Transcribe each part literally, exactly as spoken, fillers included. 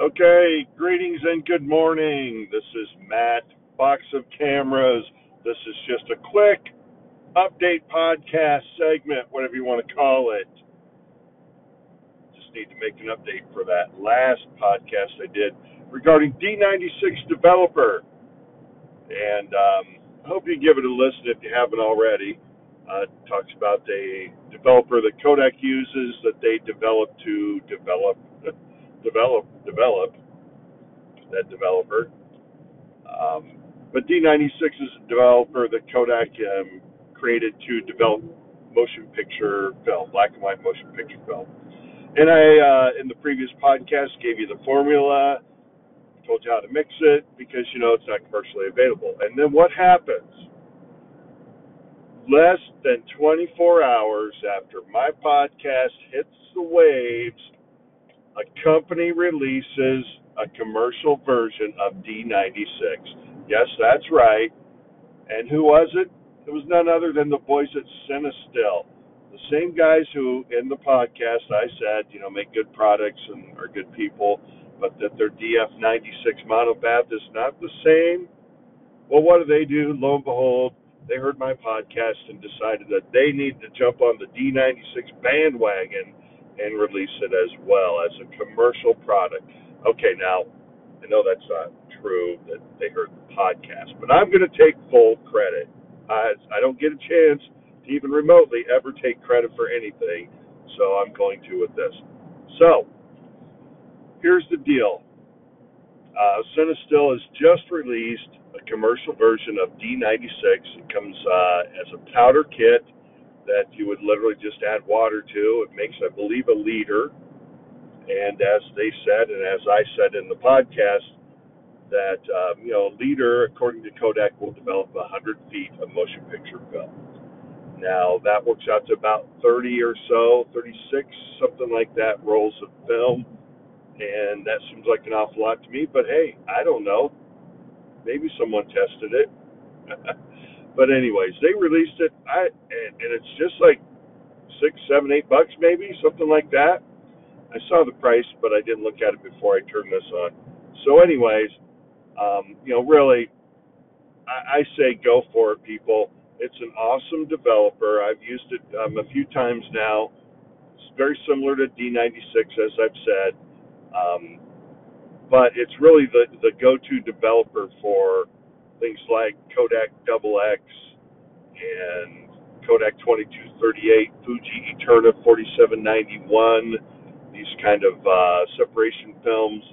Okay, greetings and good morning. This is Matt, Box of Cameras. This is just a quick update podcast segment, whatever you want to call it. Just need to make an update for that last podcast I did regarding D ninety-six Developer. And um, I hope you give it a listen if you haven't already. Uh, it talks about a developer that Kodak uses that they develop to develop, develop, develop. that developer. Um, but D ninety-six is a developer that Kodak um, created to develop motion picture film, black and white motion picture film. And I, uh, in the previous podcast, gave you the formula, told you how to mix it because, you know, it's not commercially available. And then what happens? Less than twenty-four hours after my podcast hits the waves, a company releases a commercial version of D ninety-six. Yes, that's right. And who was it? It was none other than the boys at Cinestill. The same guys who, in the podcast, I said, you know, make good products and are good people, but that their D F ninety-six monobath is not the same. Well, what do they do? Lo and behold, they heard my podcast and decided that they need to jump on the D ninety-six bandwagon and release it as well as a commercial product. Okay, now, I know that's not true that they heard the podcast, but I'm going to take full credit. I, I don't get a chance to even remotely ever take credit for anything, so I'm going to with this. So, here's the deal. Uh, Cinestill has just released a commercial version of D ninety-six. It comes uh, as a powder kit that you would literally just add water to. It makes, I believe, a liter. And as they said, and as I said in the podcast, that, um, you know, a liter, according to Kodak, will develop one hundred feet of motion picture film. Now, that works out to about thirty or so, thirty-six, something like that, rolls of film. And that seems like an awful lot to me, but hey, I don't know. Maybe someone tested it. But anyways, they released it, I and, and it's just like six, seven, eight bucks maybe, something like that. I saw the price, but I didn't look at it before I turned this on. So anyways, um, you know, really, I, I say go for it, people. It's an awesome developer. I've used it um, a few times now. It's very similar to D ninety-six, as I've said. Um, but it's really the, the go-to developer for things like Kodak Double X and Kodak twenty-two thirty-eight, Fuji Eterna forty-seven ninety-one, these kind of uh, separation films,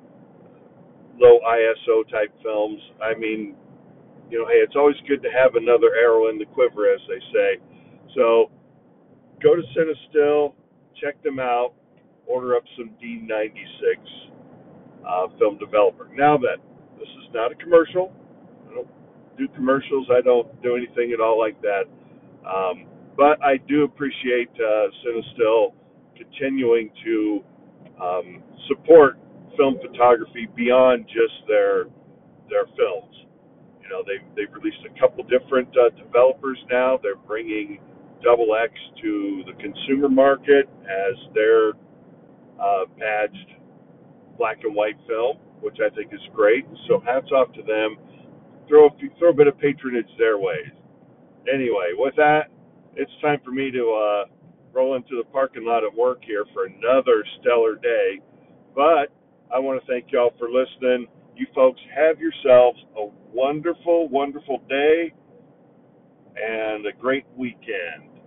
low I S O type films. I mean, you know, hey, it's always good to have another arrow in the quiver, as they say. So go to Cinestill, check them out, order up some D ninety-six uh, film developer. Now then, this is not a commercial. I don't do commercials. I don't do anything at all like that. Um, but I do appreciate uh, Cinestill continuing to um, support film photography beyond just their their films. You know, they've they've released a couple different uh, developers now. They're bringing Double X to the consumer market as their uh, badged black and white film, which I think is great. So hats off to them. Throw a, few, throw a bit of patronage their way. Anyway, with that, it's time for me to uh, roll into the parking lot at work here for another stellar day. But I want to thank y'all for listening. You folks have yourselves a wonderful, wonderful day and a great weekend.